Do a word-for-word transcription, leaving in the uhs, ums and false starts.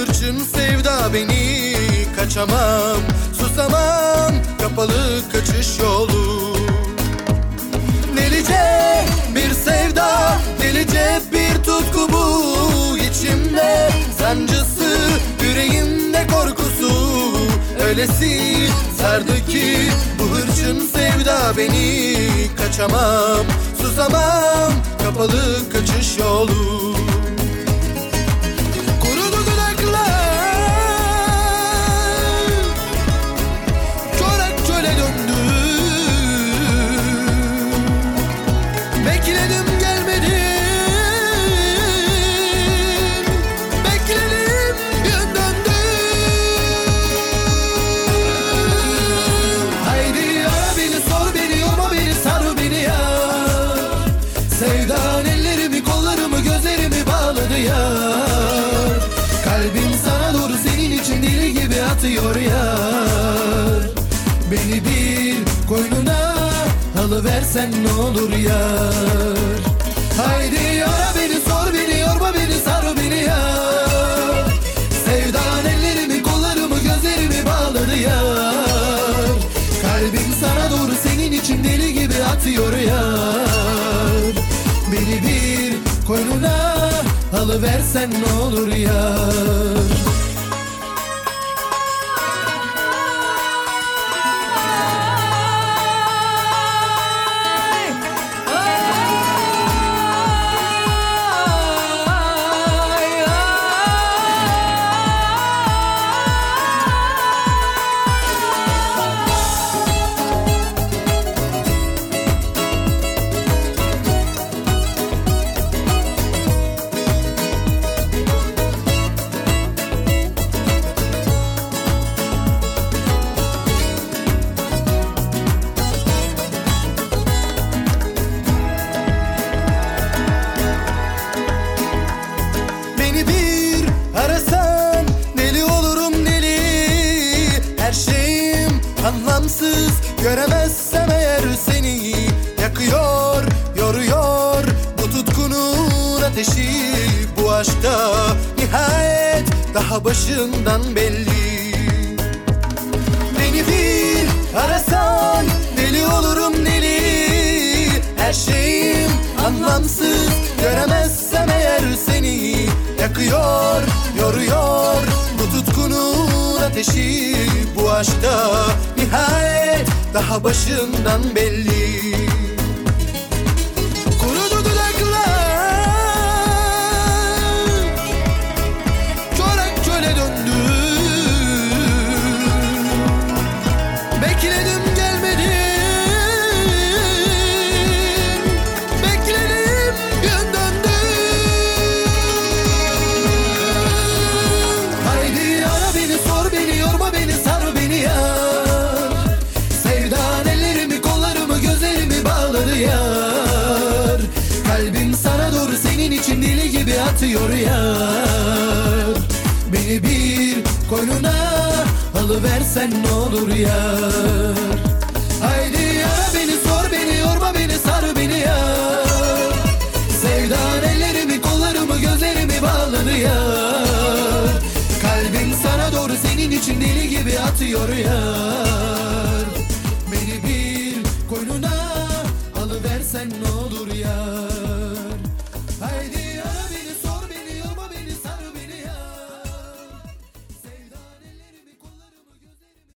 hırçın sevda beni kaçamam, susamam, kapalı kaçış yolu. Delice bir sevda, delice bir tutku bu içimde, sancısı yüreğimde korkusu öylesi sardı ki bu hırçın sevda beni kaçamam, susamam, kapalı kaçış yolu. Kurudu dudaklar, çorak çöle döndü. Bekledim gelmedin, bekledim yön döndün. Haydi ara beni, sor beni, yorma beni, sar beni ya. Sevdan ellerimi, kollarımı, gözlerimi bağladı ya. Kalbim sana doğru senin için deli gibi atıyor ya. Beni bir koynuna alıversen ne olur yar. Haydi ara beni, sor beni, yorma beni, sar beni ya. Sevdan ellerimi, kollarımı, gözlerimi bağladı yar. Kalbim sana doğru senin için deli gibi atıyor yar. Beni bir koynuna alıversen ne olur yar. Beni bir arasan deli olurum deli. Her şeyim anlamsız, göremezsem eğer seni. Yakıyor, yoruyor bu tutkunun ateşi. Bu aşkta nihayet daha başından belli. Beni bir arasan deli olurum deli. Her şeyim anlamsız, göremezsem eğer seni. Yakıyor, yoruyor bu tutkunun ateşi. Bu aşkta nihayet daha başından belli. Kurudu dudaklar, çorak çöle döndü. Bekledim gelmedin, bekledim yön döndün. Haydi ara beni, sor beni, yorma beni, sar beni ya. Sevdan ellerimi, kollarımı, gözlerimi bağladı yar. Kalbim sana doğru senin için deli gibi atıyor yar. Beni bir koynuna alıversen ne olur yar. Haydi ara beni, sor beni, yorma beni, sar beni yar. Sevdan ellerimi, kollarımı, gözlerimi bağladı yar. Kalbim sana doğru senin için deli gibi atıyor yar. Beni bir koynuna alıversen ne olur yar.